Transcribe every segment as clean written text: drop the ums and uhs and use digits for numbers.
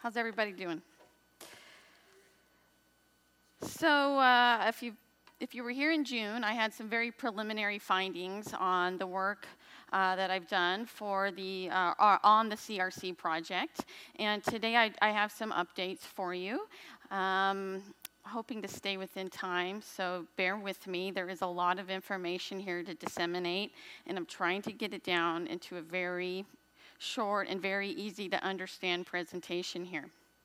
How's everybody doing? So, if you were here in June, I had some very preliminary findings on the work that I've done for the on the CRC project, and today I have some updates for you. Hoping to stay within time, so bear with me. There is a lot of information here to disseminate, and I'm trying to get it down into a very short and very easy to understand presentation here.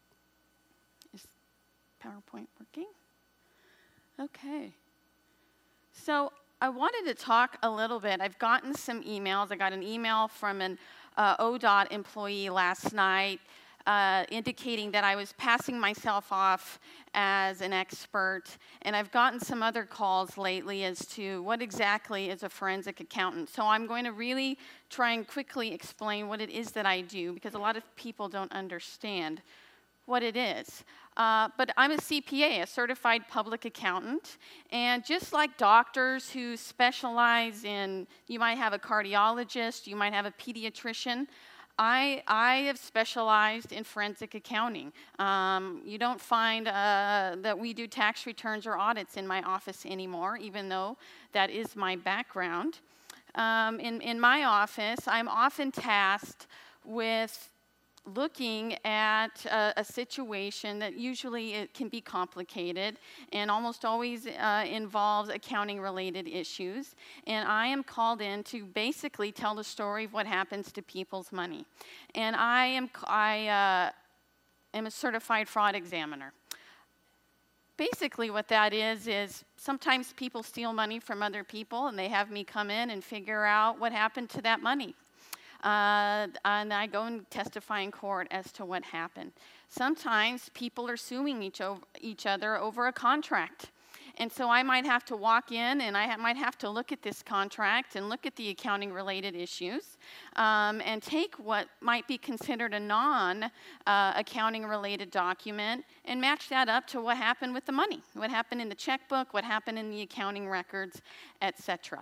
Is PowerPoint working? Okay. So I wanted to talk a little bit. I've gotten some emails. I got an email from an ODOT employee last night indicating that I was passing myself off as an expert, and I've gotten some other calls lately as to what exactly is a forensic accountant. So I'm going to really try and quickly explain what it is that I do, because a lot of people don't understand what it is. But I'm a CPA, a certified public accountant, and just like doctors who specialize in, you might have a cardiologist, you might have a pediatrician, I have specialized in forensic accounting. You don't find that we do tax returns or audits in my office anymore, even though that is my background. In my office, I'm often tasked with looking at a situation that usually it can be complicated and almost always involves accounting-related issues. And I am called in to basically tell the story of what happens to people's money. And I am a certified fraud examiner. Basically what that is sometimes people steal money from other people, and they have me come in and figure out what happened to that money. And I go and testify in court as to what happened. Sometimes people are suing each other over a contract. And so I might have to walk in and I might have to look at this contract and look at the accounting-related issues and take what might be considered a non-accounting-related document and match that up to what happened with the money, what happened in the checkbook, what happened in the accounting records, etc.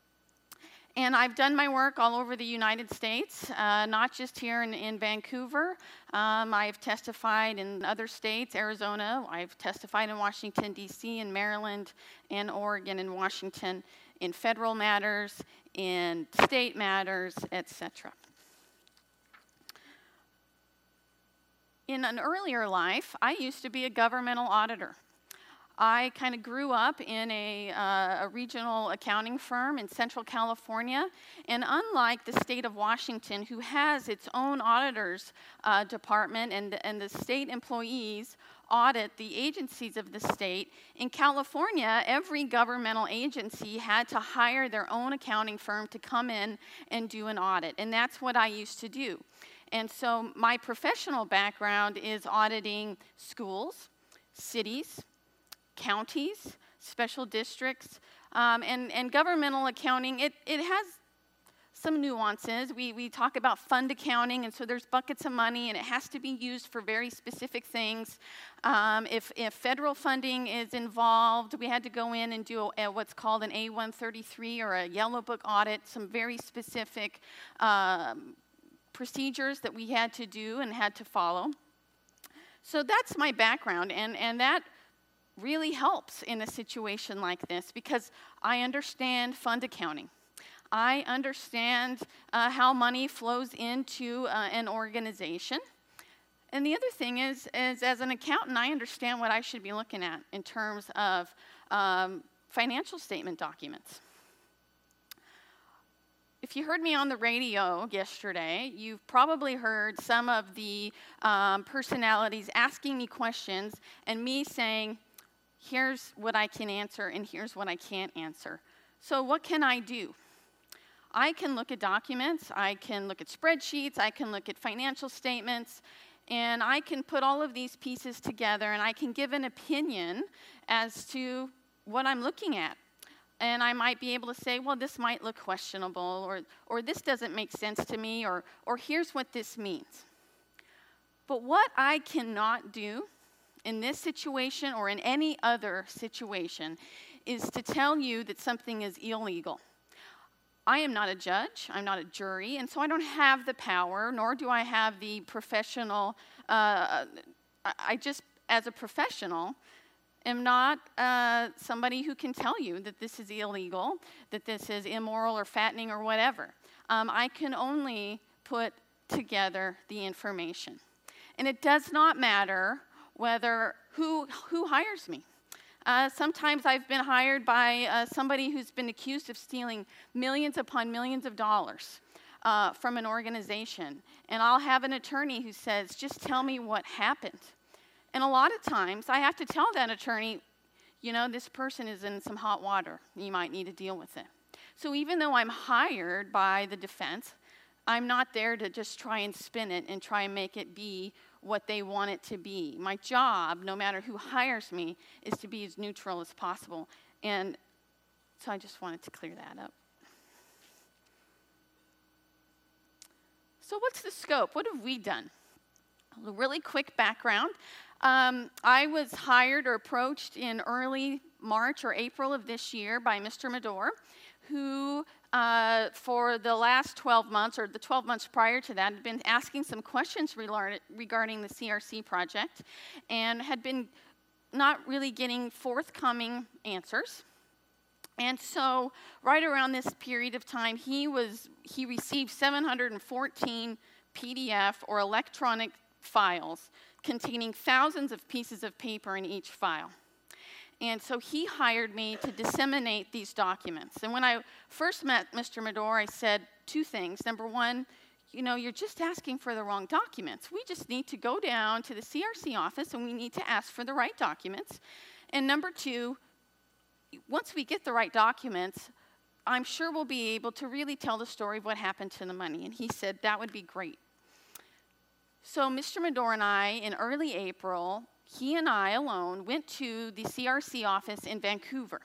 And I've done my work all over the United States, not just here in Vancouver. I've testified in other states, Arizona. I've testified in Washington, D.C., in Maryland, and Oregon, and Washington, in federal matters, in state matters, etc. In an earlier life, I used to be a governmental auditor. I kind of grew up in a regional accounting firm in Central California, and unlike the state of Washington, who has its own auditors department and the state employees audit the agencies of the state, in California, every governmental agency had to hire their own accounting firm to come in and do an audit, and that's what I used to do. And so my professional background is auditing schools, cities, counties, special districts, and governmental accounting. It has some nuances. We talk about fund accounting, and so there's buckets of money, and it has to be used for very specific things. If federal funding is involved, we had to go in and do what's called an A-133 or a Yellow Book audit, some very specific procedures that we had to do and had to follow. So that's my background, and that really helps in a situation like this because I understand fund accounting. I understand how money flows into an organization. And the other thing is as an accountant, I understand what I should be looking at in terms of financial statement documents. If you heard me on the radio yesterday, you've probably heard some of the personalities asking me questions and me saying, here's what I can answer and here's what I can't answer. So what can I do? I can look at documents, I can look at spreadsheets, I can look at financial statements, and I can put all of these pieces together and I can give an opinion as to what I'm looking at. And I might be able to say, well, this might look questionable, or this doesn't make sense to me, or here's what this means. But what I cannot do in this situation or in any other situation is to tell you that something is illegal. I am not a judge, I'm not a jury, and so I don't have the power, nor do I have the professional, I just, as a professional, am not somebody who can tell you that this is illegal, that this is immoral or fattening or whatever. I can only put together the information. And it does not matter whether who hires me. Sometimes I've been hired by somebody who's been accused of stealing millions upon millions of dollars from an organization. And I'll have an attorney who says, just tell me what happened. And a lot of times I have to tell that attorney, this person is in some hot water. You might need to deal with it. So even though I'm hired by the defense, I'm not there to just try and spin it and try and make it be what they want it to be. My job, no matter who hires me, is to be as neutral as possible. And so I just wanted to clear that up. So what's the scope? What have we done? A really quick background. I was hired or approached in early March or April of this year by Mr. Medor, who for the last 12 months, or the 12 months prior to that, had been asking some questions regarding the CRC project and had been not really getting forthcoming answers. And so right around this period of time, he received 714 PDF or electronic files containing thousands of pieces of paper in each file. And so he hired me to disseminate these documents. And when I first met Mr. Medor, I said two things. Number one, you're just asking for the wrong documents. We just need to go down to the CRC office and we need to ask for the right documents. And number two, once we get the right documents, I'm sure we'll be able to really tell the story of what happened to the money. And he said that would be great. So Mr. Medor and I, in early April, he and I alone went to the CRC office in Vancouver.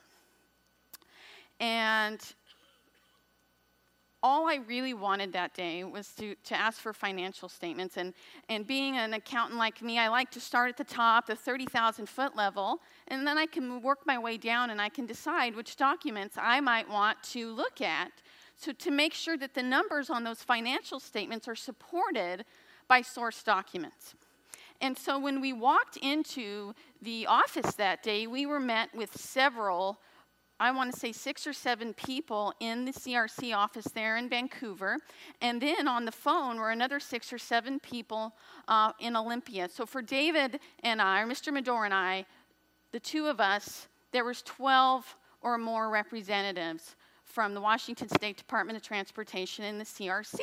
And all I really wanted that day was to ask for financial statements. And being an accountant like me, I like to start at the top, the 30,000-foot level, and then I can work my way down and I can decide which documents I might want to look at, so to make sure that the numbers on those financial statements are supported by source documents. And so when we walked into the office that day, we were met with several, I want to say 6 or 7 people in the CRC office there in Vancouver. And then on the phone were another 6 or 7 people in Olympia. So for David and I, or Mr. Medor and I, the two of us, there was 12 or more representatives from the Washington State Department of Transportation and the CRC.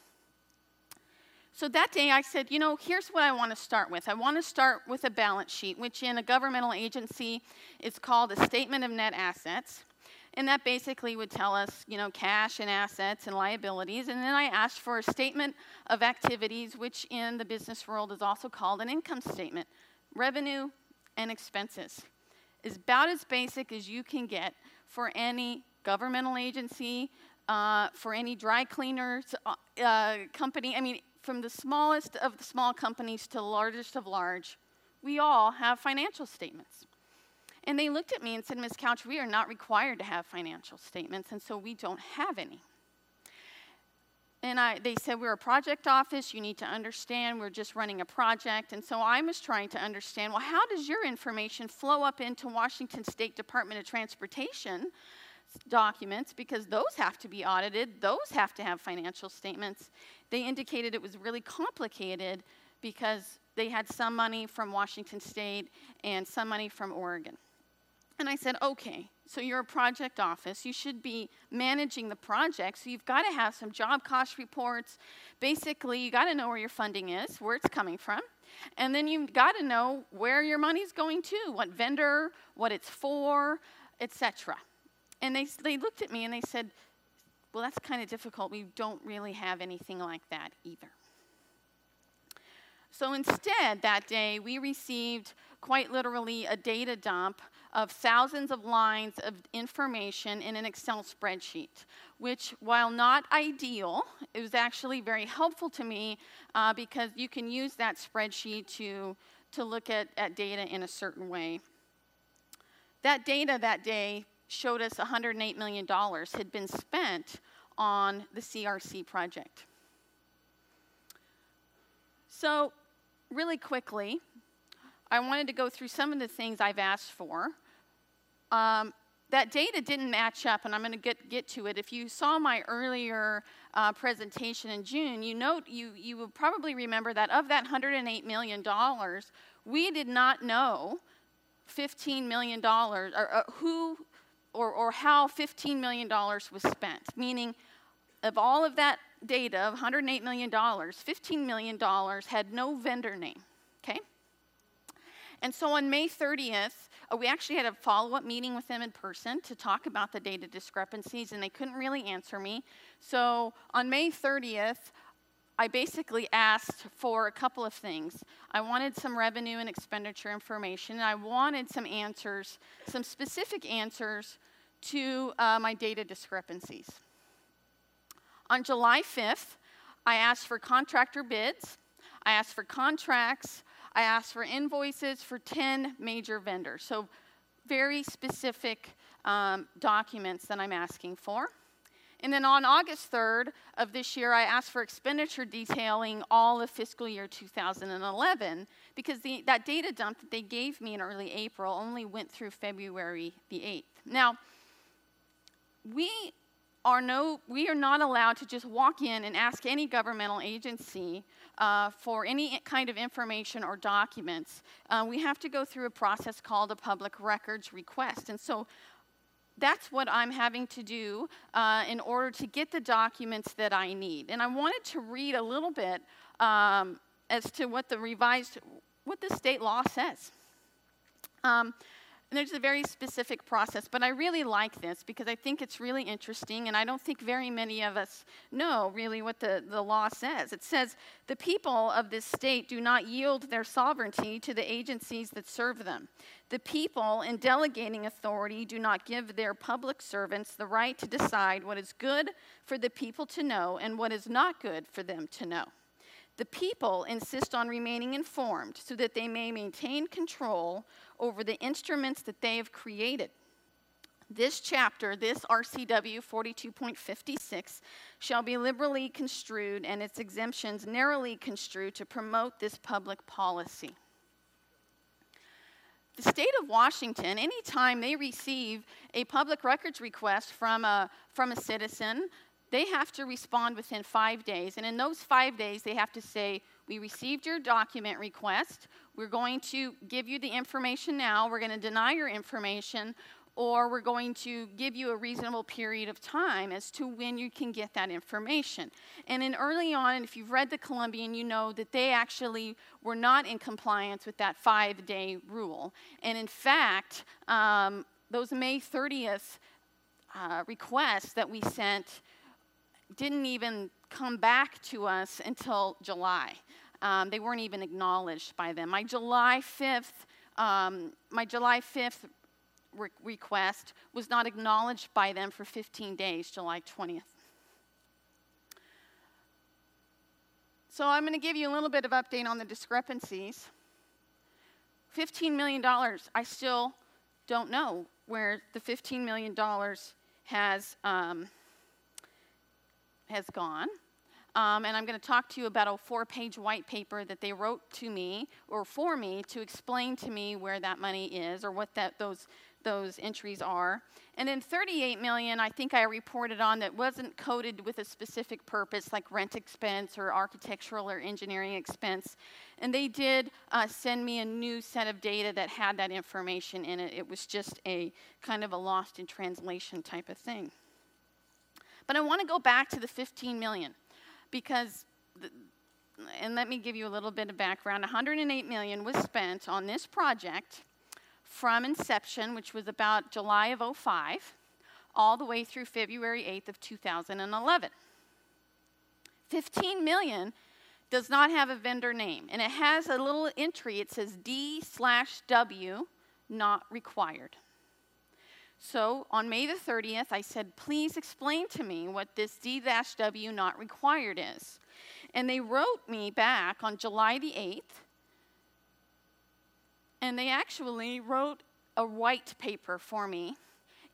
So that day I said, here's what I want to start with. I want to start with a balance sheet, which in a governmental agency is called a statement of net assets. And that basically would tell us, cash and assets and liabilities. And then I asked for a statement of activities, which in the business world is also called an income statement. Revenue and expenses is about as basic as you can get for any governmental agency, for any dry cleaners company. From the smallest of the small companies to the largest of large, we all have financial statements. And they looked at me and said, Ms. Couch, we are not required to have financial statements, and so we don't have any. And they said, we're a project office, you need to understand, we're just running a project. And so I was trying to understand, well, how does your information flow up into Washington State Department of Transportation documents, because those have to be audited, those have to have financial statements. They indicated it was really complicated because they had some money from Washington State and some money from Oregon. And I said, okay, so you're a project office, you should be managing the project, so you've got to have some job cost reports. Basically, you got to know where your funding is, where it's coming from, and then you've got to know where your money's going to, what vendor, what it's for, etc. And they looked at me and they said, well, that's kind of difficult. We don't really have anything like that either. So instead, that day, we received quite literally a data dump of thousands of lines of information in an Excel spreadsheet, which, while not ideal, it was actually very helpful to me because you can use that spreadsheet to look at data in a certain way. That data that day showed us $108 million had been spent on the CRC project. So, really quickly, I wanted to go through some of the things I've asked for. That data didn't match up, and I'm going to get to it. If you saw my earlier presentation in June, you will probably remember that of that $108 million, we did not know $15 million, or how $15 million was spent. Meaning, of all of that data of $108 million, $15 million had no vendor name. Okay? And so on May 30th, we actually had a follow-up meeting with them in person to talk about the data discrepancies, and they couldn't really answer me. So on May 30th, I basically asked for a couple of things. I wanted some revenue and expenditure information, and I wanted some answers, some specific answers to my data discrepancies. On July 5th, I asked for contractor bids, I asked for contracts, I asked for invoices for 10 major vendors. So very specific documents that I'm asking for. And then on August 3rd of this year, I asked for expenditure detailing all of fiscal year 2011 because that data dump that they gave me in early April only went through February the 8th. Now, we are not allowed to just walk in and ask any governmental agency for any kind of information or documents. We have to go through a process called a public records request. And so that's what I'm having to do in order to get the documents that I need. And I wanted to read a little bit as to what the state law says. And there's a very specific process, but I really like this because I think it's really interesting, and I don't think very many of us know really what the law says. It says, the people of this state do not yield their sovereignty to the agencies that serve them. The people, in delegating authority, do not give their public servants the right to decide what is good for the people to know and what is not good for them to know. The people insist on remaining informed so that they may maintain control over the instruments that they have created. This chapter, this RCW 42.56, shall be liberally construed and its exemptions narrowly construed to promote this public policy. The state of Washington, anytime they receive a public records request from a citizen, they have to respond within 5 days. And in those 5 days, they have to say, we received your document request. We're going to give you the information now. We're going to deny your information, or we're going to give you a reasonable period of time as to when you can get that information. And then early on, and if you've read the Columbian, you know that they actually were not in compliance with that 5-day rule. And in fact, those May 30th requests that we sent didn't even come back to us until July. They weren't even acknowledged by them. My July 5th request was not acknowledged by them for 15 days, July 20th. So I'm going to give you a little bit of update on the discrepancies. $15 million, I still don't know where the $15 million has gone. And I'm going to talk to you about a 4-page white paper that they wrote to me, or for me, to explain to me where that money is, or what those entries are. And then $38 million, I think I reported on, that wasn't coded with a specific purpose, like rent expense or architectural or engineering expense. And they did send me a new set of data that had that information in it. It was just a kind of a lost in translation type of thing. But I want to go back to the $15 million because, and let me give you a little bit of background. $108 million was spent on this project from inception, which was about July of 2005, all the way through February 8th of 2011. $15 million does not have a vendor name, and it has a little entry. It says D/W, not required. So on May the 30th, I said, please explain to me what this D/W not required is. And they wrote me back on July the 8th, and they actually wrote a white paper for me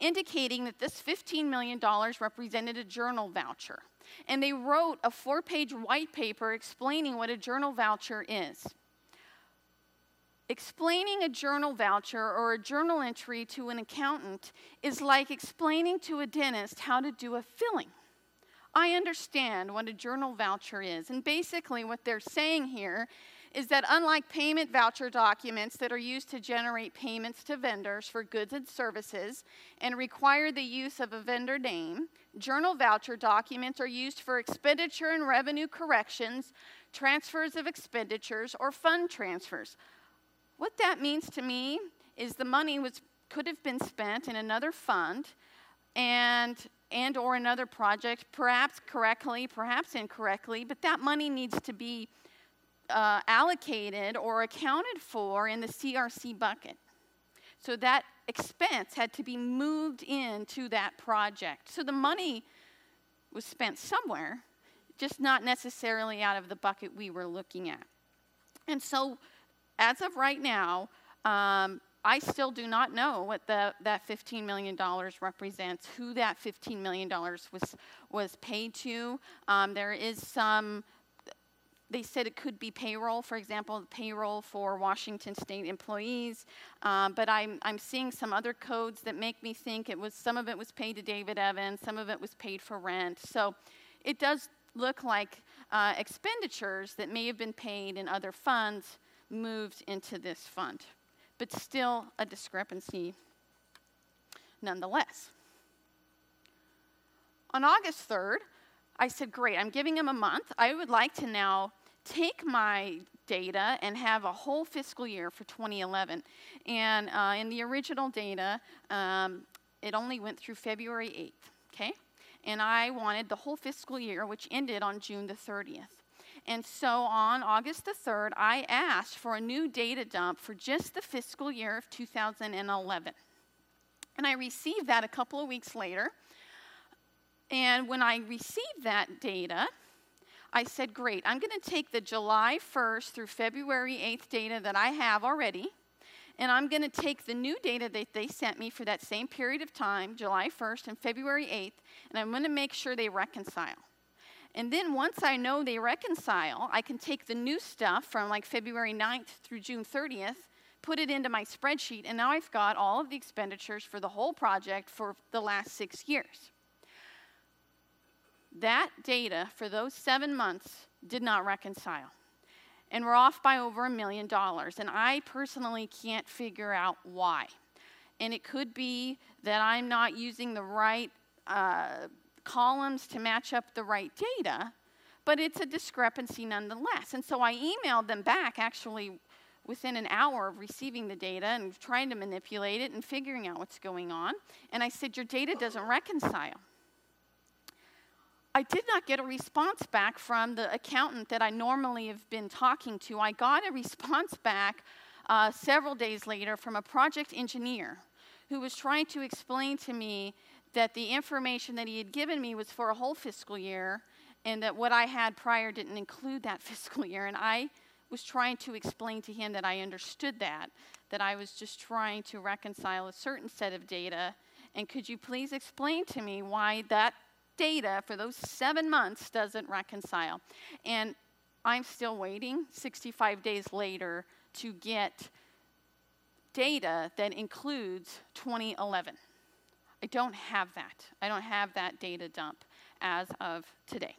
indicating that this $15 million represented a journal voucher. And they wrote a 4-page white paper explaining what a journal voucher is. Explaining a journal voucher or a journal entry to an accountant is like explaining to a dentist how to do a filling. I understand what a journal voucher is, and basically what they're saying here is that unlike payment voucher documents that are used to generate payments to vendors for goods and services and require the use of a vendor name, journal voucher documents are used for expenditure and revenue corrections, transfers of expenditures, or fund transfers. What that means to me is the money could have been spent in another fund and or another project, perhaps correctly, perhaps incorrectly, but that money needs to be allocated or accounted for in the CRC bucket. So that expense had to be moved into that project. So the money was spent somewhere, just not necessarily out of the bucket we were looking at. And so as of right now, I still do not know what that $15 million represents, who that $15 million was paid to. There is some, they said it could be payroll, for example, payroll for Washington State employees. But I'm seeing some other codes that make me think some of it was paid to David Evans, some of it was paid for rent. So it does look like expenditures that may have been paid in other funds moved into this fund. But still a discrepancy nonetheless. On August 3rd, I said, great, I'm giving him a month. I would like to now take my data and have a whole fiscal year for 2011. And in the original data, it only went through February 8th, okay? And I wanted the whole fiscal year, which ended on June the 30th. And so on August the 3rd, I asked for a new data dump for just the fiscal year of 2011. And I received that a couple of weeks later. And when I received that data, I said, great, I'm going to take the July 1st through February 8th data that I have already, and I'm going to take the new data that they sent me for that same period of time, July 1st and February 8th, and I'm going to make sure they reconcile. And then once I know they reconcile, I can take the new stuff from like February 9th through June 30th, put it into my spreadsheet, and now I've got all of the expenditures for the whole project for the last 6 years. That data for those 7 months did not reconcile. And we're off by over $1 million. And I personally can't figure out why. And it could be that I'm not using the right columns to match up the right data, but it's a discrepancy nonetheless. And so I emailed them back actually within an hour of receiving the data and trying to manipulate it and figuring out what's going on. And I said, your data doesn't reconcile. I did not get a response back from the accountant that I normally have been talking to. I got a response back several days later from a project engineer who was trying to explain to me that the information that he had given me was for a whole fiscal year and that what I had prior didn't include that fiscal year. And I was trying to explain to him that I understood that I was just trying to reconcile a certain set of data. And could you please explain to me why that data for those 7 months doesn't reconcile? And I'm still waiting 65 days later to get data that includes 2011. I don't have that. I don't have that data dump as of today.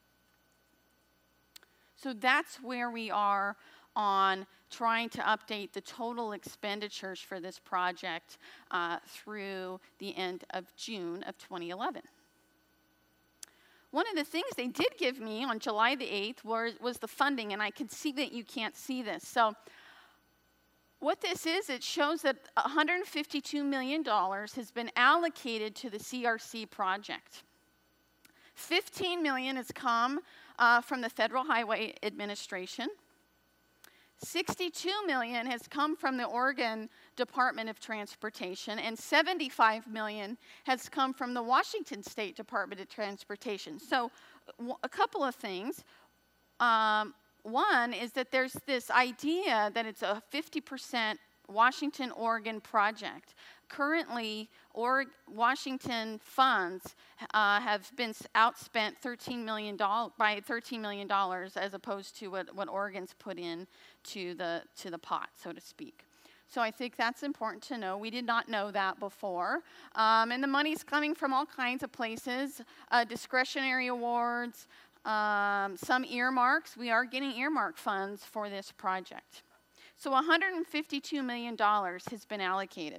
So that's where we are on trying to update the total expenditures for this project through the end of June of 2011. One of the things they did give me on July the 8th was the funding, and I can see that you can't see this. So what this is, it shows that $152 million has been allocated to the CRC project. $15 million has come from the Federal Highway Administration. $62 million has come from the Oregon Department of Transportation, and $75 million has come from the Washington State Department of Transportation. So a couple of things. One is that there's this idea that it's a 50% Washington, Oregon project. Currently, Washington funds have been outspent $13 million by $13 million as opposed to what Oregon's put in to the pot, so to speak. So I think that's important to know. We did not know that before. And the money's coming from all kinds of places, discretionary awards, some earmarks. We are getting earmark funds for this project. So $152 million has been allocated.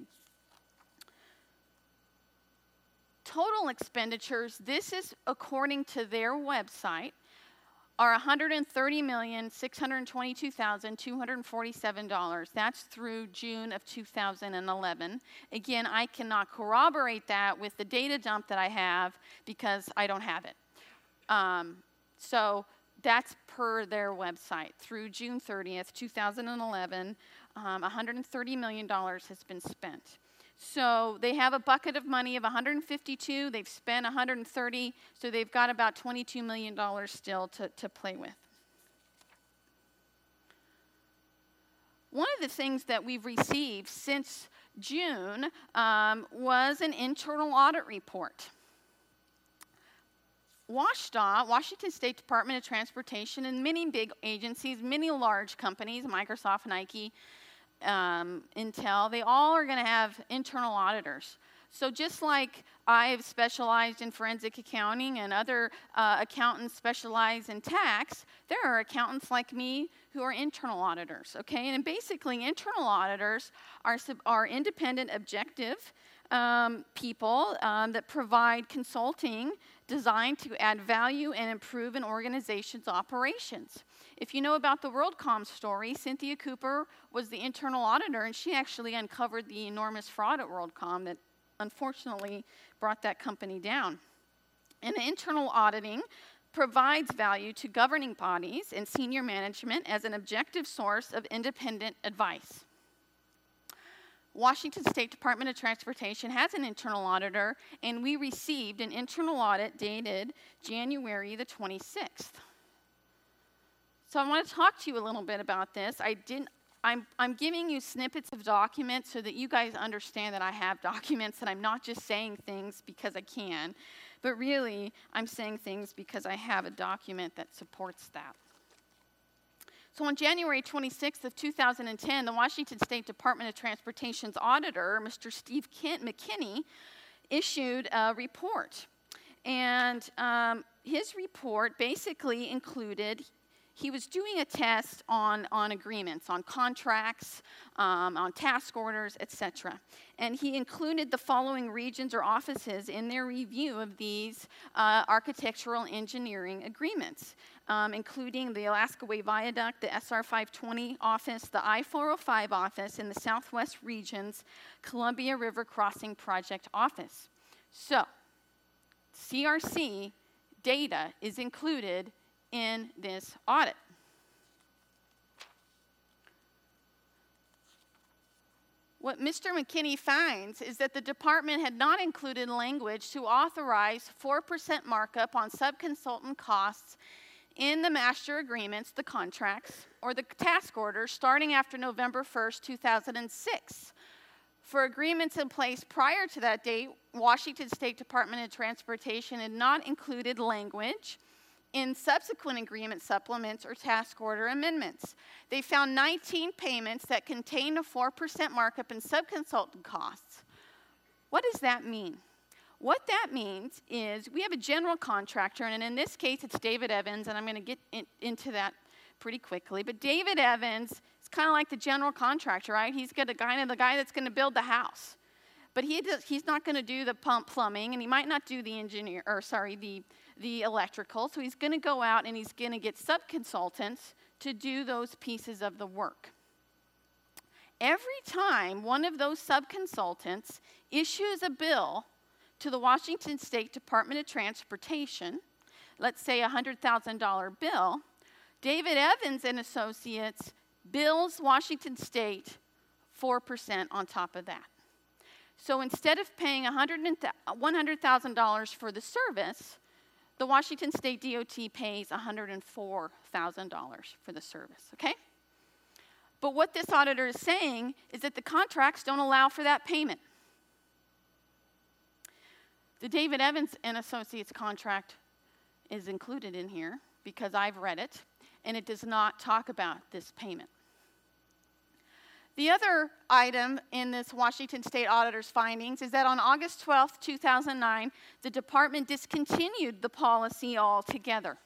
Total expenditures, this is according to their website, are $130,622,247. That's through June of 2011. Again, I cannot corroborate that with the data dump that I have because I don't have it. So that's per their website. Through June 30th, 2011, $130 million has been spent. So they have a bucket of money of 152. They've spent 130, so they've got about $22 million still to play with. One of the things that we've received since June was an internal audit report. WSDOT, Washington State Department of Transportation, and many big agencies, many large companies, Microsoft, Nike, Intel, they all are going to have internal auditors. So just like I've specialized in forensic accounting and other accountants specialize in tax, there are accountants like me who are internal auditors, okay? And basically, internal auditors are independent, objective people that provide consulting designed to add value and improve an organization's operations. If you know about the WorldCom story, Cynthia Cooper was the internal auditor, and she actually uncovered the enormous fraud at WorldCom that unfortunately brought that company down. And internal auditing provides value to governing bodies and senior management as an objective source of independent advice. Washington State Department of Transportation has an internal auditor, and we received an internal audit dated January the 26th. So I want to talk to you a little bit about this. I'm giving you snippets of documents so that you guys understand that I have documents, and I'm not just saying things because I can, but really I'm saying things because I have a document that supports that. So on January 26th of 2010, the Washington State Department of Transportation's auditor, Mr. Steve McKinney, issued a report. And his report basically included, he was doing a test on agreements, on contracts, on task orders, etc. And he included the following regions or offices in their review of these architectural engineering agreements, including the Alaska Way Viaduct, the SR 520 office, the I-405 office, and the Southwest Region's Columbia River Crossing Project office. So, CRC data is included in this audit. What Mr. McKinney finds is that the department had not included language to authorize 4% markup on subconsultant costs in the master agreements, the contracts, or the task orders starting after November 1st, 2006. For agreements in place prior to that date, Washington State Department of Transportation had not included language in subsequent agreement supplements or task order amendments. They found 19 payments that contained a 4% markup in subconsultant costs. What does that mean? What that means is we have a general contractor, and in this case it's David Evans, and I'm going to get into that pretty quickly. But David Evans is kind of like the general contractor, right? He's got the guy that's going to build the house. But he's not going to do the plumbing, and he might not do the electrical. So he's going to go out and he's going to get subconsultants to do those pieces of the work. Every time one of those subconsultants issues a bill to the Washington State Department of Transportation, let's say a $100,000 bill, David Evans and Associates bills Washington State 4% on top of that. So instead of paying $100,000 for the service, the Washington State DOT pays $104,000 for the service, okay? But what this auditor is saying is that the contracts don't allow for that payment. The David Evans and Associates contract is included in here because I've read it, and it does not talk about this payment. The other item in this Washington State Auditor's findings is that on August 12, 2009, the department discontinued the policy altogether.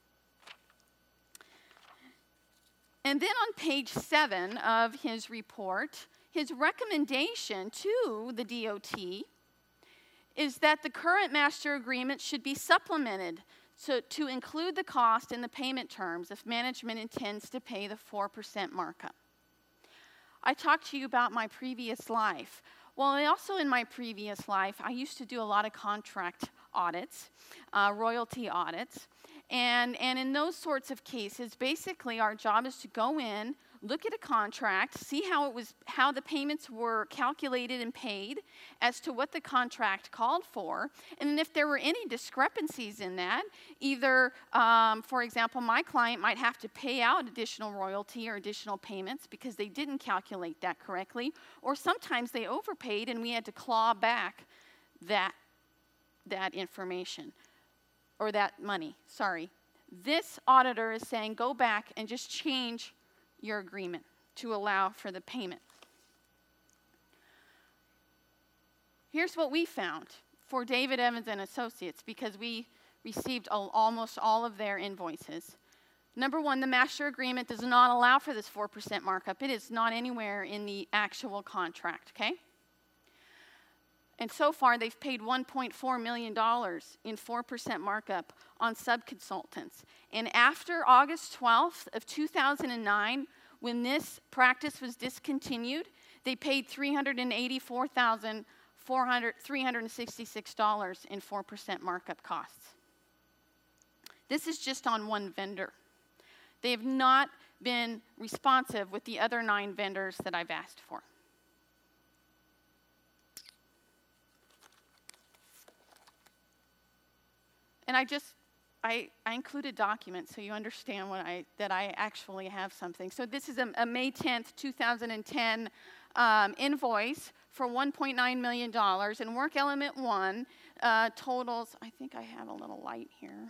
And then on page 7 of his report, his recommendation to the DOT is that the current master agreement should be supplemented to include the cost in the payment terms if management intends to pay the 4% markup. I talked to you about my previous life. Well, also in my previous life, I used to do a lot of contract audits, royalty audits. And in those sorts of cases, basically our job is to go in, look at a contract, see how the payments were calculated and paid as to what the contract called for, and then if there were any discrepancies in that, either, for example, my client might have to pay out additional royalty or additional payments because they didn't calculate that correctly, or sometimes they overpaid and we had to claw back that information, or that money, sorry. This auditor is saying go back and just change your agreement to allow for the payment. Here's what we found for David Evans and Associates, because we received almost all of their invoices. Number one, the master agreement does not allow for this 4% markup. It is not anywhere in the actual contract, okay? And so far, they've paid $1.4 million in 4% markup on subconsultants. And after August 12th of 2009, when this practice was discontinued, they paid $364,366 in 4% markup costs. This is just on one vendor. They have not been responsive with the other 9 vendors that I've asked for. And I included documents so you understand that I actually have something. So this is a May 10th, 2010 invoice for $1.9 million. And Work Element 1 totals, I think I have a little light here.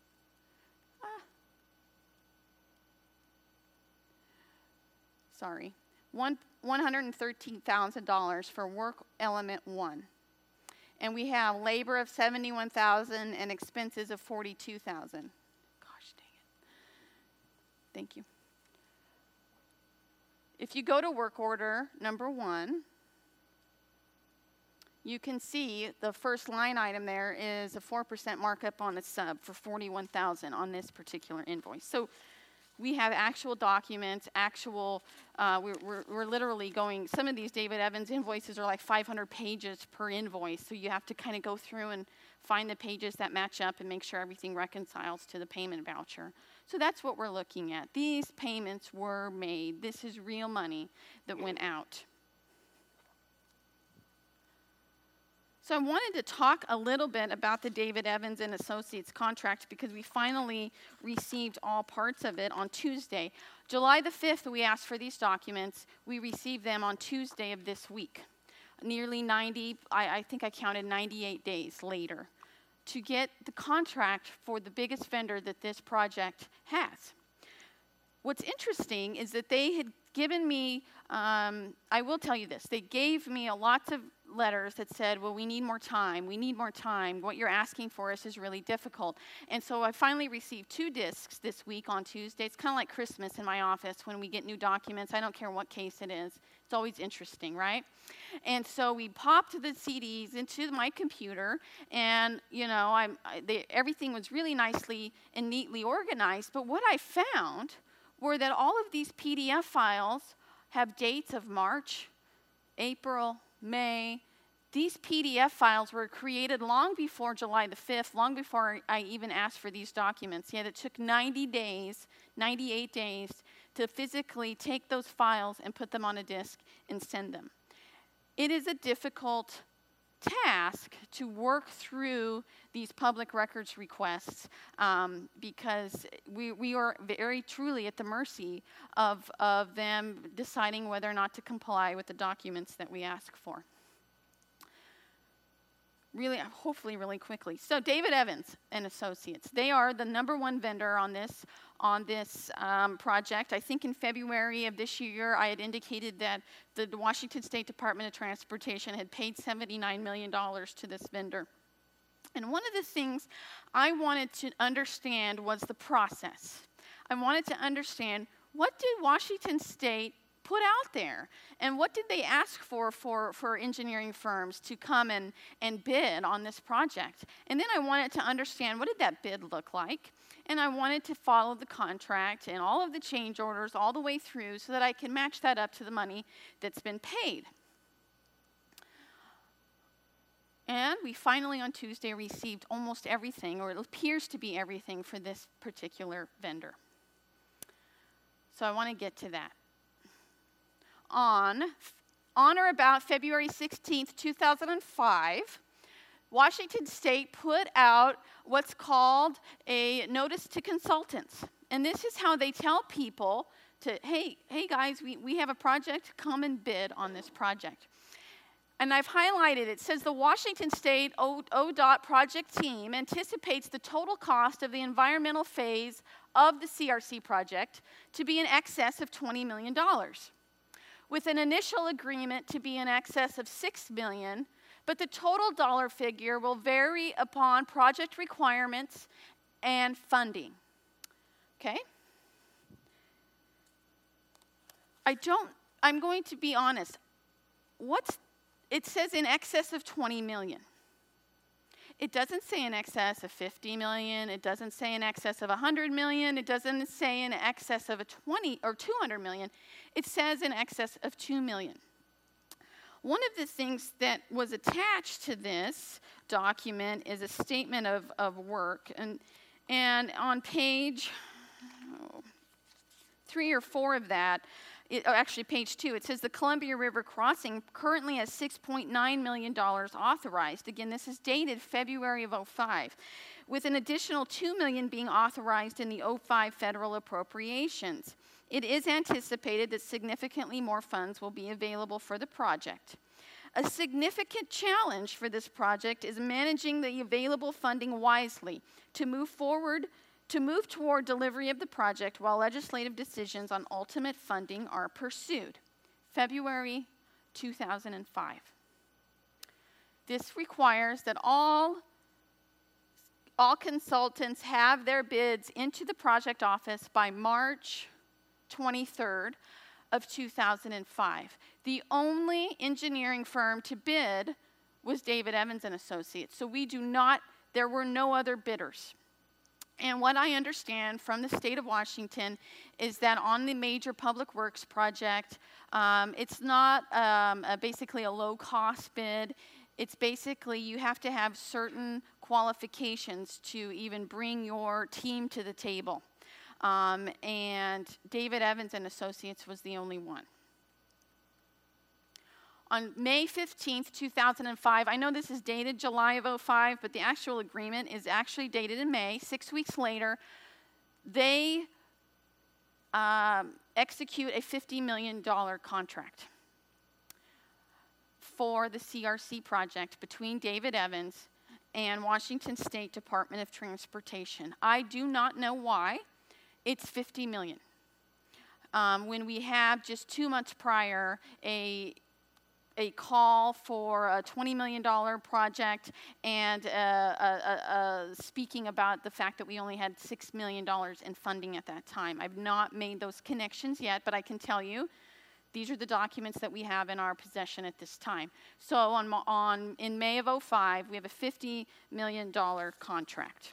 Sorry. $113,000 for Work Element 1. And we have labor of $71,000 and expenses of $42,000. Gosh dang it. Thank you. If you go to work order number 1, you can see the first line item there is a 4% markup on the sub for $41,000 on this particular invoice. So we have actual documents, we're literally going, some of these David Evans invoices are like 500 pages per invoice, so you have to kind of go through and find the pages that match up and make sure everything reconciles to the payment voucher. So that's what we're looking at. These payments were made. This is real money that went out. So I wanted to talk a little bit about the David Evans and Associates contract because we finally received all parts of it on Tuesday. July the 5th, we asked for these documents. We received them on Tuesday of this week. Nearly 90, I think I counted 98 days later to get the contract for the biggest vendor that this project has. What's interesting is that they had given me, I will tell you this, they gave me lots of letters that said, well, we need more time, what you're asking for us is really difficult. And so I finally received 2 discs this week on Tuesday. It's kind of like Christmas in my office when we get new documents. I don't care what case it is. It's always interesting, right? And so we popped the CDs into my computer, and everything was really nicely and neatly organized. But what I found were that all of these PDF files have dates of March, April, May. These PDF files were created long before July the 5th, long before I even asked for these documents. Yet it took 98 days to physically take those files and put them on a disk and send them. It is a difficult task to work through these public records requests because we are very truly at the mercy of them deciding whether or not to comply with the documents that we ask for. Really, hopefully really quickly. So David Evans and Associates, they are the #1 vendor on this project. I think in February of this year, I had indicated that the Washington State Department of Transportation had paid $79 million to this vendor. And one of the things I wanted to understand was the process. I wanted to understand, what did Washington State put out there? And what did they ask for engineering firms to come and bid on this project? And then I wanted to understand, what did that bid look like? And I wanted to follow the contract and all of the change orders all the way through so that I can match that up to the money that's been paid. And we finally on Tuesday received almost everything, or it appears to be everything, for this particular vendor. So I want to get to that. On or about February 16th, 2005, Washington State put out what's called a notice to consultants. And this is how they tell people to, hey guys, we have a project, come and bid on this project. And I've highlighted, it says the Washington State ODOT project team anticipates the total cost of the environmental phase of the CRC project to be in excess of $20 million, with an initial agreement to be in excess of $6 million, but the total dollar figure will vary upon project requirements and funding. Okay? I'm going to be honest. It says in excess of $20 million. It doesn't say in excess of $50 million. It doesn't say in excess of $100 million. It doesn't say in excess of $200 million. It says in excess of $2 million. One of the things that was attached to this document is a statement of work. And on page 3 or 4 of that, actually page 2, it says the Columbia River Crossing currently has $6.9 million authorized. Again, this is dated February of 2005, with an additional $2 million being authorized in the 2005 federal appropriations. It is anticipated that significantly more funds will be available for the project. A significant challenge for this project is managing the available funding wisely to move toward delivery of the project while legislative decisions on ultimate funding are pursued. February 2005. This requires that all consultants have their bids into the project office by March 23rd of 2005. The only engineering firm to bid was David Evans and Associates. So there were no other bidders. And what I understand from the state of Washington is that on the major public works project, it's not basically a low-cost bid. It's basically you have to have certain qualifications to even bring your team to the table. And David Evans and Associates was the only one. On May 15th, 2005, I know this is dated July of 2005, but the actual agreement is actually dated in May. 6 weeks later, they execute a $50 million contract for the CRC project between David Evans and Washington State Department of Transportation. I do not know why it's $50 million. When we have just 2 months prior a call for a $20 million project and speaking about the fact that we only had $6 million in funding at that time. I've not made those connections yet, but I can tell you these are the documents that we have in our possession at this time. So in May of 2005, we have a $50 million contract.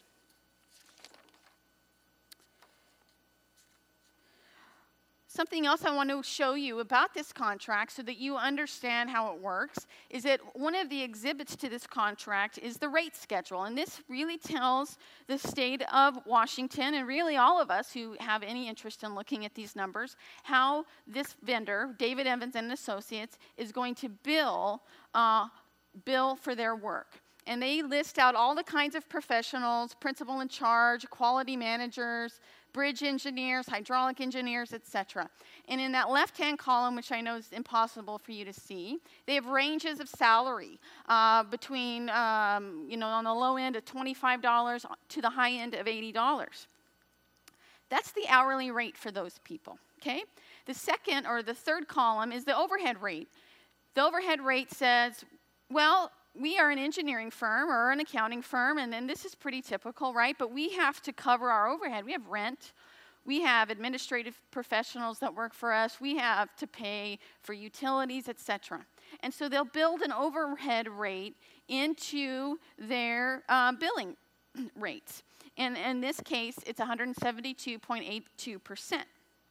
Something else I want to show you about this contract so that you understand how it works is that one of the exhibits to this contract is the rate schedule. And this really tells the state of Washington, and really all of us who have any interest in looking at these numbers, how this vendor, David Evans and Associates, is going to bill bill for their work. And they list out all the kinds of professionals, principal in charge, quality managers, bridge engineers, hydraulic engineers, etc. And in that left-hand column, which I know is impossible for you to see, they have ranges of salary between, on the low end of $25 to the high end of $80. That's the hourly rate for those people, okay? The second or the third column is the overhead rate. The overhead rate says, well, we are an engineering firm or an accounting firm, and then this is pretty typical, right? But we have to cover our overhead. We have rent. We have administrative professionals that work for us. We have to pay for utilities, etc. And so they'll build an overhead rate into their billing rates. And in this case, it's 172.82%.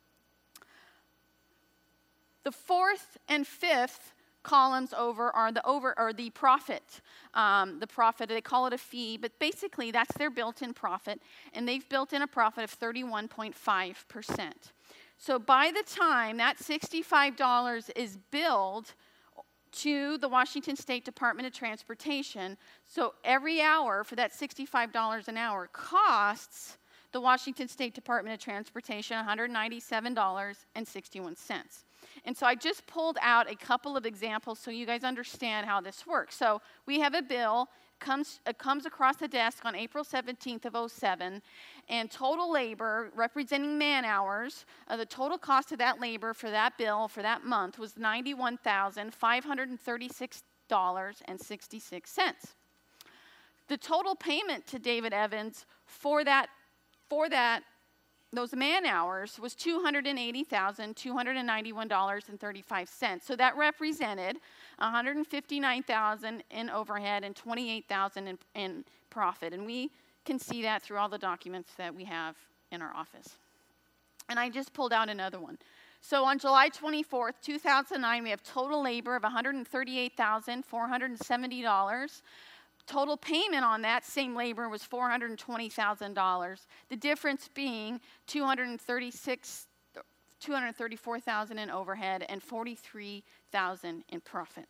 The fourth and fifth columns are the profit. The profit, they call it a fee, but basically that's their built-in profit, and they've built in a profit of 31.5%. So by the time that $65 is billed to the Washington State Department of Transportation, so every hour for that $65 an hour costs the Washington State Department of Transportation $197.61. And so I just pulled out a couple of examples so you guys understand how this works. So we have a bill, comes across the desk on April 17th of 2007, and total labor representing man hours, the total cost of that labor for that bill for that month was $91,536.66. The total payment to David Evans for those man hours was $280,291.35. So that represented $159,000 in overhead and $28,000 in profit. And we can see that through all the documents that we have in our office. And I just pulled out another one. So on July 24th, 2009, we have total labor of $138,470. Total payment on that same labor was $420,000. The difference being $234,000 in overhead and $43,000 in profit.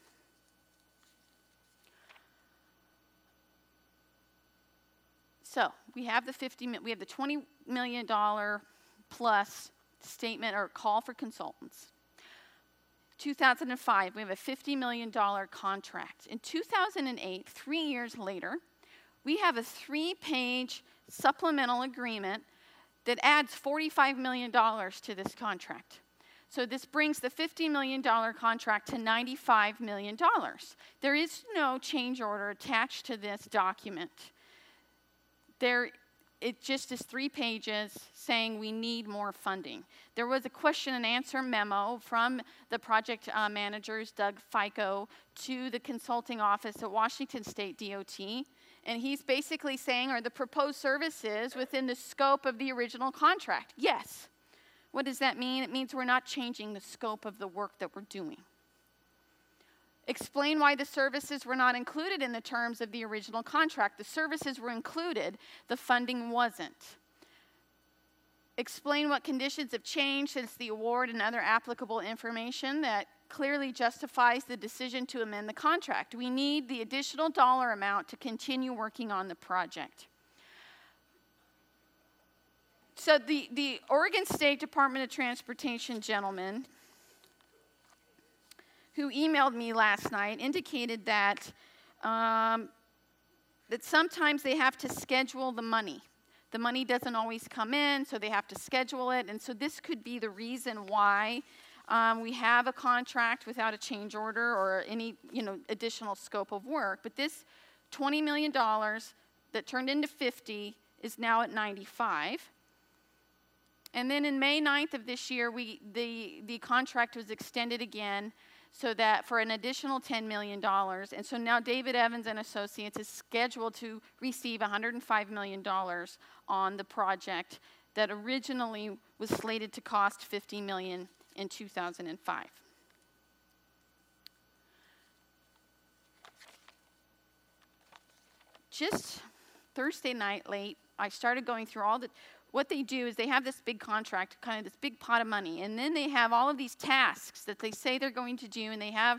So we have the $20 million plus statement or call for consultants. 2005, we have a $50 million contract. In 2008, 3 years later, we have a 3-page supplemental agreement that adds $45 million to this contract. So this brings the $50 million contract to $95 million. There is no change order attached to this document. It just is 3 pages saying we need more funding. There was a question and answer memo from the project managers, Doug Fico, to the consulting office at Washington State DOT. And he's basically saying, are the proposed services within the scope of the original contract? Yes. What does that mean? It means we're not changing the scope of the work that we're doing. Explain why the services were not included in the terms of the original contract. The services were included, the funding wasn't. Explain what conditions have changed since the award and other applicable information that clearly justifies the decision to amend the contract. We need the additional dollar amount to continue working on the project. So the Oregon State Department of Transportation gentleman who emailed me last night indicated that that sometimes they have to schedule the money. The money doesn't always come in, so they have to schedule it. And so this could be the reason why we have a contract without a change order or any additional scope of work. But this $20 million that turned into 50 is now at 95. And then in May 9th of this year, the contract was extended again, so that for an additional $10 million. And so now David Evans and Associates is scheduled to receive $105 million on the project that originally was slated to cost $50 million in 2005. Just Thursday night late, I started going through what they do is they have this big contract, kind of this big pot of money, and then they have all of these tasks that they say they're going to do, and they have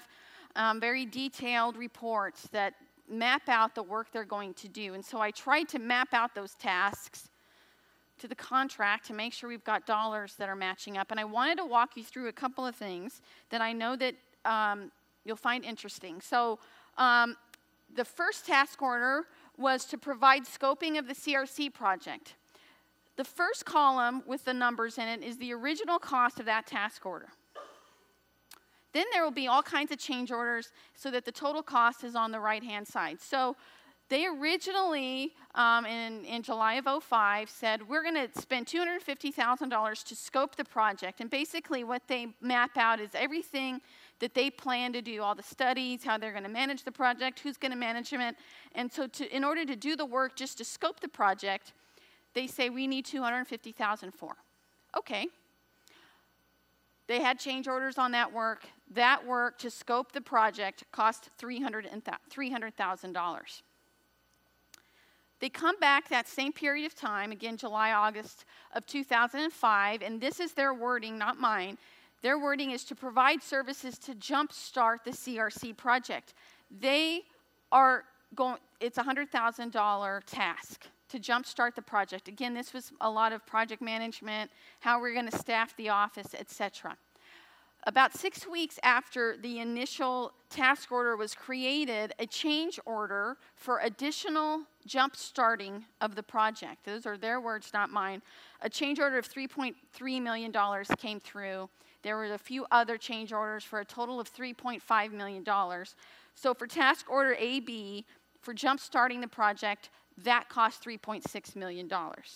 very detailed reports that map out the work they're going to do. And so I tried to map out those tasks to the contract to make sure we've got dollars that are matching up. And I wanted to walk you through a couple of things that I know that you'll find interesting. So the first task order was to provide scoping of the CRC project. The first column with the numbers in it is the original cost of that task order. Then there will be all kinds of change orders so that the total cost is on the right-hand side. So they originally, in July of 2005, said, we're going to spend $250,000 to scope the project. And basically what they map out is everything that they plan to do, all the studies, how they're going to manage the project, who's going to manage it. And so in order to do the work just to scope the project, they say we need $250,000 for. Okay. They had change orders on that work. That work to scope the project cost $300,000. They come back that same period of time, again, July, August of 2005, and this is their wording, not mine. Their wording is to provide services to jumpstart the CRC project. They are going, it's a $100,000 task to jumpstart the project. Again, this was a lot of project management, how we're going to staff the office, etc. About 6 weeks after the initial task order was created, a change order for additional jump starting of the project. Those are their words, not mine. A change order of $3.3 million came through. There were a few other change orders for a total of $3.5 million. So for task order AB, for jump starting the project, that cost $3.6 million.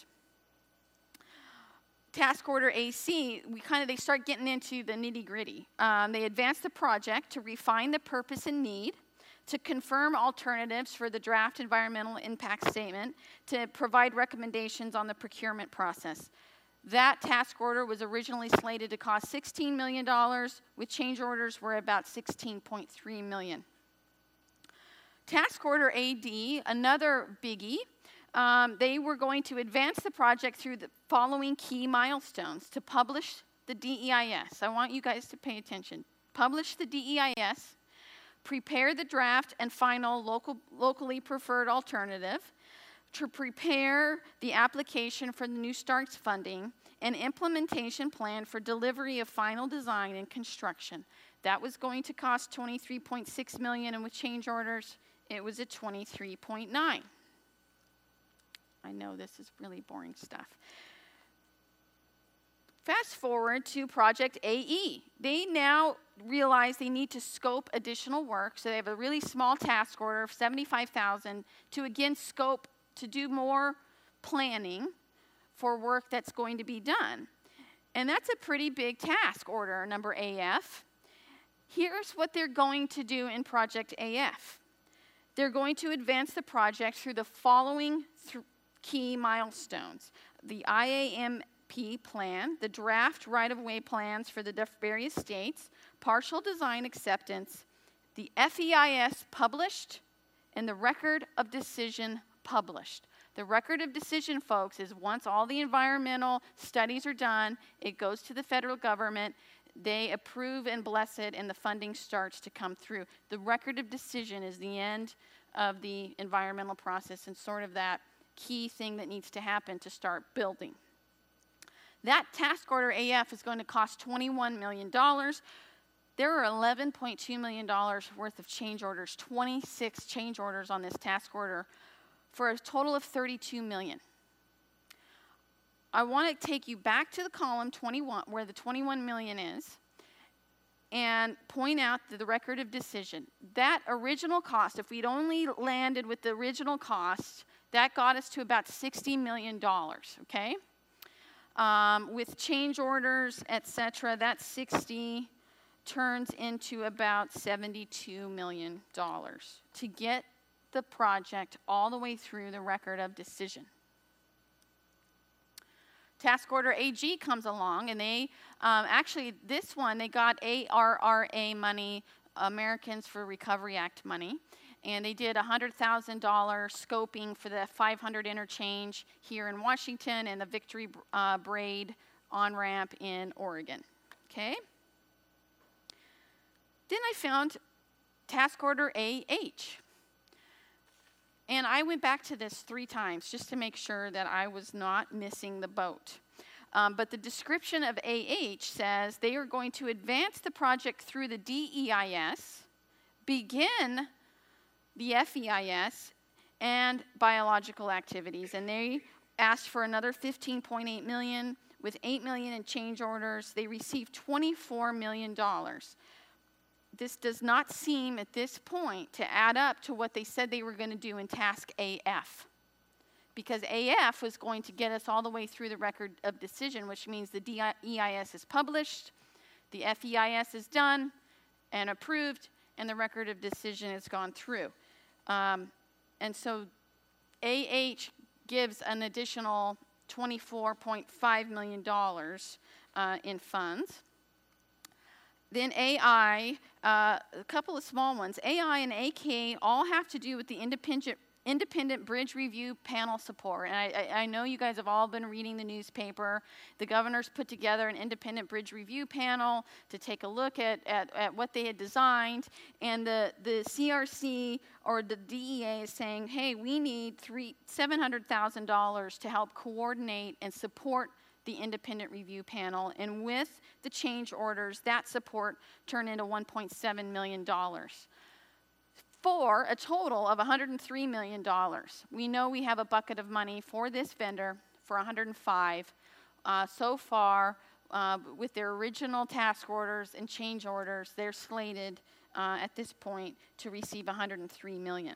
Task order AC, they start getting into the nitty-gritty. They advance the project to refine the purpose and need, to confirm alternatives for the draft environmental impact statement, to provide recommendations on the procurement process. That task order was originally slated to cost $16 million, with change orders were about $16.3 million. Task order AD, another biggie. They were going to advance the project through the following key milestones: to publish the DEIS. I want you guys to pay attention. Publish the DEIS, prepare the draft and final locally preferred alternative, to prepare the application for the New Starts funding, and implementation plan for delivery of final design and construction. That was going to cost $23.6 million, and with change orders, it was at $23.9 million. I know this is really boring stuff. Fast forward to Project AE. They now realize they need to scope additional work, so they have a really small task order of $75,000 to again scope to do more planning for work that's going to be done. And that's a pretty big task order, number AF. Here's what they're going to do in Project AF. They're going to advance the project through the following key milestones: the IAMP plan, the draft right-of-way plans for the various states, partial design acceptance, the FEIS published, and the record of decision published. The record of decision, folks, is once all the environmental studies are done, it goes to the federal government, they approve and bless it, and the funding starts to come through. The record of decision is the end of the environmental process and sort of that key thing that needs to happen to start building. That task order AF is going to cost $21 million. There are $11.2 million worth of change orders, 26 change orders on this task order, for a total of $32 million. I want to take you back to the column 21, where the $21 million is, and point out the record of decision. That original cost, if we'd only landed with the original cost, that got us to about $60 million, okay? With change orders, etc., that 60 turns into about $72 million to get the project all the way through the record of decision. Task order AG comes along, and they actually, this one, they got ARRA money, Americans for Recovery Act money, and they did $100,000 scoping for the 500 interchange here in Washington and the Victory Braid on-ramp in Oregon, okay? Then I found task order AH. And I went back to this 3 times just to make sure that I was not missing the boat. But the description of AH says they are going to advance the project through the DEIS, begin the FEIS, and biological activities. And they asked for another $15.8 million with $8 million in change orders. They received $24 million. This does not seem at this point to add up to what they said they were going to do in task AF. Because AF was going to get us all the way through the record of decision, which means the DEIS is published, the FEIS is done and approved, and the record of decision has gone through. And so AH gives an additional $24.5 million in funds. Then AI, a couple of small ones. AI and AK all have to do with the independent bridge review panel support. And I know you guys have all been reading the newspaper. The governor's put together an independent bridge review panel to take a look at what they had designed. And the CRC or the DEA is saying, hey, we need $700,000 to help coordinate and support the independent review panel. And with the change orders, that support turned into $1.7 million. For a total of $103 million. We know we have a bucket of money for this vendor for $105 so far. With their original task orders and change orders, they're slated at this point to receive $103 million.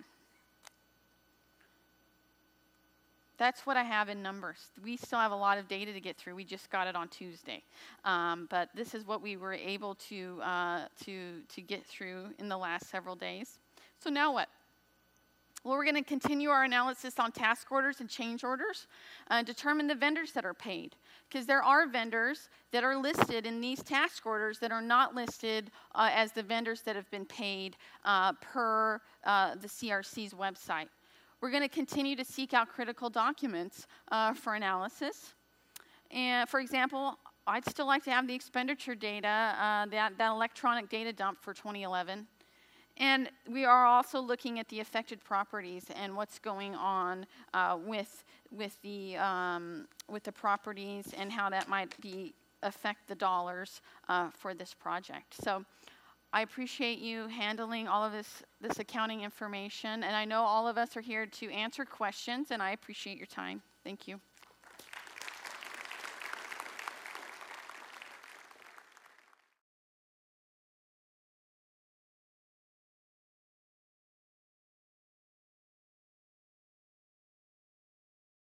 That's what I have in numbers. We still have a lot of data to get through. We just got it on Tuesday. But this is what we were able to get through in the last several days. So now what? Well, we're going to continue our analysis on task orders and change orders and determine the vendors that are paid. Because there are vendors that are listed in these task orders that are not listed as the vendors that have been paid per the CRC's website. We're going to continue to seek out critical documents for analysis. And for example, I'd still like to have the expenditure data, that electronic data dump for 2011. And we are also looking at the affected properties and what's going on with the properties and how that might affect the dollars for this project. So I appreciate you handling all of this accounting information, and I know all of us are here to answer questions, and I appreciate your time. Thank you.